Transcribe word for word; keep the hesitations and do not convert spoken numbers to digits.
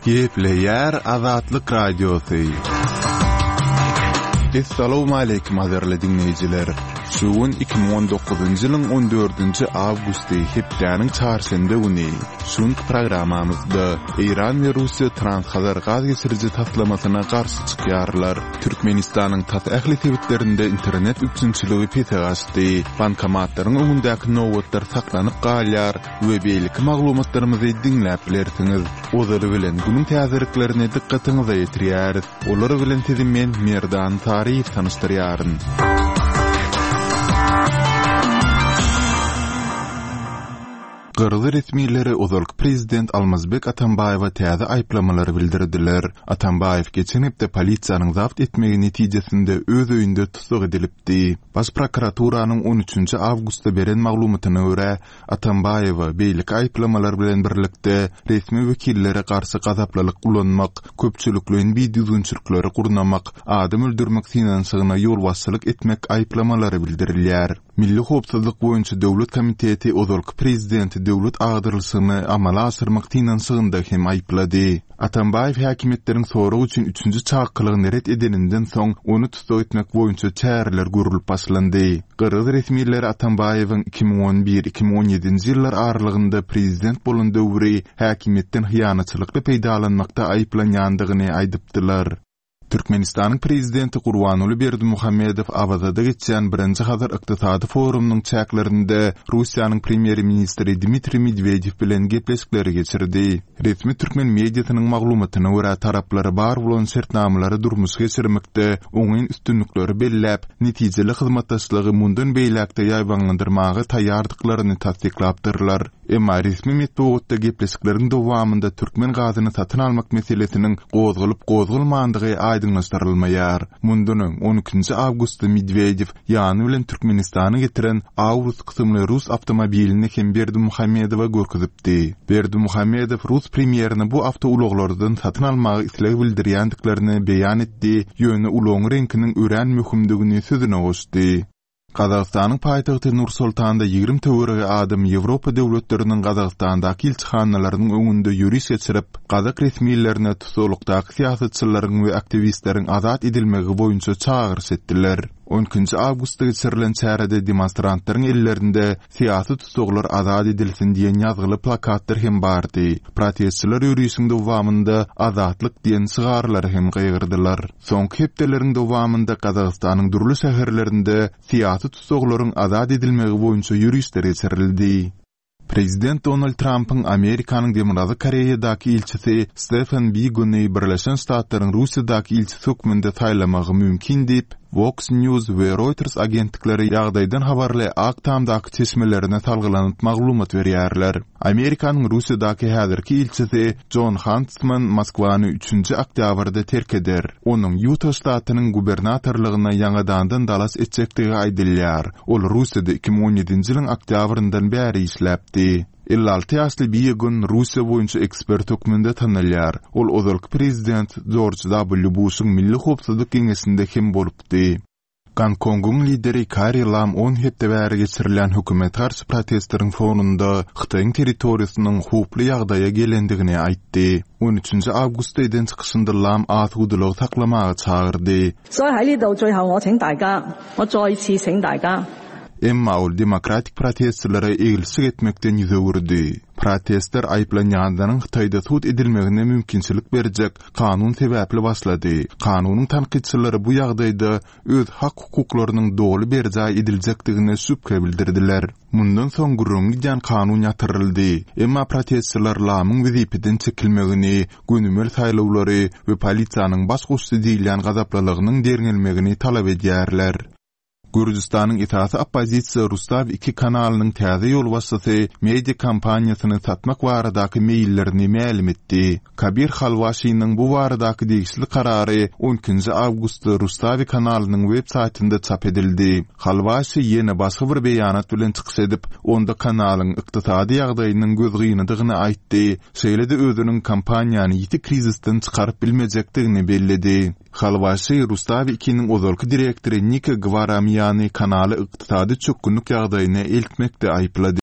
Gepleyer Azatlyk Radiosu. Assalamu alaykum azarly dinleyijiler. Şuun iki bin on dokuzuncu ýylyň on dördünji awgusty hepdeniň çarşembe güni. Şun programamyzda Iran we Russiýa transhazar gaz geçirici taslamasyna garşy çykýarlar. Türkmenistanyň tat ähli tebitlerinde internet üçinçiligi petegasty. Bankomatlaryň öňündäki nowatlar saklanyp galýar we beýlik maglumatlarymyzy dinläp bilersiňiz. Ozary bilen günüň täziriklerini dikkatiňize ýetirýär. Olar bilen sizin men Merdan Taryýew tanıştyrýaryn. Gırgız resmiýetleri ozalky prezident Almazbek Atambaýewa täze aýplamalary bildirdiler. Atambaýew geçen hepde polisiýanyň zapt etmegi netijesinde öz öýünde tutuk edilipdi. Baş prokuraturanyň on üçünji awgustda beren maglumatyna görä, Atambaýewa beýlik aýplamalar bilen birlikde resmi wekillere garşy gazaplalyk ulanmak, köpçülikliň bidiýunçylykları gurnamak, adam öldürmek finansygyna ýol başçylyk etmek aýplamalary bildirilýär. Milli howpsuzlyk boýunça döwlet komiteti ozalky prezidenti döwlet agdyrlysyny amala asyrmak finansygyny hem aýplady. Atambaýew häkimetleriň soragy üçin üçünji çakylygy neret edeninden soň onu tutuk etmek boýunça çäreler görülip başlandy. Gyrgız resmiýetleri Atambaýewiň iki bin on bir iki bin on ýedinji ýyllar aralygynda prezident bolan döwri häkimetden hyýanatçylykly peýdalanmakda aýplanýandygyny aýdypdylar. Türkmenistanyň prezidenti Gurbanuly Berdimuhammedow Awazada geçen birinji hazır ykdysady forumynyň çäklerinde Russiýanyň premier ministri Dmitri Medvedew bilen gepleşikleri geçirdi. Resmi türkmen mediasynyň maglumatyna görä taraplar bar bolan şertnamalary durmuş geçirmekde oňyň üstünlikleri belläp, netijeli hyzmatdaşlygy mundan beýlekde ýaýbanlandyrmagy taýýardyklaryny tasdiklapdyrlar. Emma resmi metodda gepleşikleriň dowamında türkmen gazyny satyn almak meselesiniň gozgulyp gozgulmandygy aýdynlaşdyrylmaýar. Mundunyň on üçünji awgustda Medvedew ýany bilen Türkmenistany getiren Aurus kysymly Rus awtomobilini hem Berdimuhammedowa görkezipdi. Berdimuhammedow Rus premierini bu awtouloglardan satyn almagy isleg bildirýändiklaryny beýan etdi, ýöne uloň renkiniň ören möhümdigini sözüne goşdy. Kazakstanyň paýtagty Nur-Sultanda ýigrim töwerege adam Ýewropa döwletleriniň Kazakstandaky ilçihanalarynyn öňünde ýürüş geçirip, Kazak resmiýetlerine tutuklukdaky siýasatçylaryň we aktivistleriň azat edilmegi boýunça çağırış etdiler. on üçünji awgustda geçirilen çärede demonstrantlaryň ellerinde siýasy tutuklar azat edilsin diýen ýazgyly plakatlar hem bardy. Protestçiler ýürüýüşiň dowamında azatlyk diýen sygarlary hem gaýgyrdylar. Soňky hepdeleriň dowamında Kazakstanyň durly şäherlerinde siýasy tutuklaryň azat edilmegi boýunça ýürüýüşler geçirildi. Prezident Donald Trump'ın Amerikanyň Demirazy Koreýadaky ilçisi Stephen Biegun'y Birleşen Ştatlaryň Russiýadaky ilçisi hökmünde taýlamagy mümkin diýip, Fox News we Reuters agentlikleri ýagdaýdan habarly Aktamdaky çeşmelerine talgylanyp maglumat berýärler. Amerikanyň Russiýadaky häzirki ilçisi John Huntsman Moskwany üçünji oktýabrda terk eder. Onuň Utah ştatynyň gubernatorlygyna ýangadandan dalas etjekdigi aýdylýar. Ol Russiýada iki bin on ýedinji ýylyň oktýabryndan bäri işläpdi. elli alty ýaşly Biegun Russiýa boýunça ekspert hökmünde tanylýar. Ol ozalky prezident George W. Bush'yň Milli Howpsuzlyk Geňesinde hem bolupdy. Gonkong'un lideri Carrie Lam on hepde bäri geçirilen hökümet garşy protestlaryň fonunda Hytaýyň territoriýasynyň howply ýagdaýa gelendigini aýtdy. on üçünji awgustda eden çykyşynda Lam atygudylygy saklamagy çağırdy. 所以喺呢度最後我請大家，我再次請大家 Emma ol demokratik protestçilere egilçilik etmekden ýüze gürdi. Protestler aýplanýanlaryň Hytaýda sud edilmegine mümkinçilik berjek kanun sebäpli başlady. Kanunyň tanqidçileri bu ýagdaýda öz hak hukuklarynyň dogly berjäj ediljekdigine şüphe bildirdiler. Mundan soň gurrun gidýän kanun ýatyryldy. Emma protestçiler Lamyň wezipeden çekilmegini, günümel saýlawlary we polisiýanyň baş goşdy diýilen gazaplalygynyň derňelmegini talap edýärler. Gürjistanyň itaatçy oppozisiýa Rustav iki kanalynyň täze ýol başçysy media kampaniýasyny satmak baradaky meýillerini ma'lum etdi. Kabir Halwaşynyň bu baradaky degişli karary on üçünji awgustda Rustav kanalynyň web saýtynda çap edildi. Halwaşy ýene başga bir beýanat bilen çykyş edip, onda kanalyň ykdysady ýagdaýynyň gözgyndygyny aýtdy. Şeýle-de özüniň kampaniýany ýiti krizisden çykaryp bilmejekdigini belledi. Halwaşy Rustav ikiň ozalky direktori Nika Gvaramiýany kanaly ykdysady çökünlük ýagdaýyna eltmekde aýplady.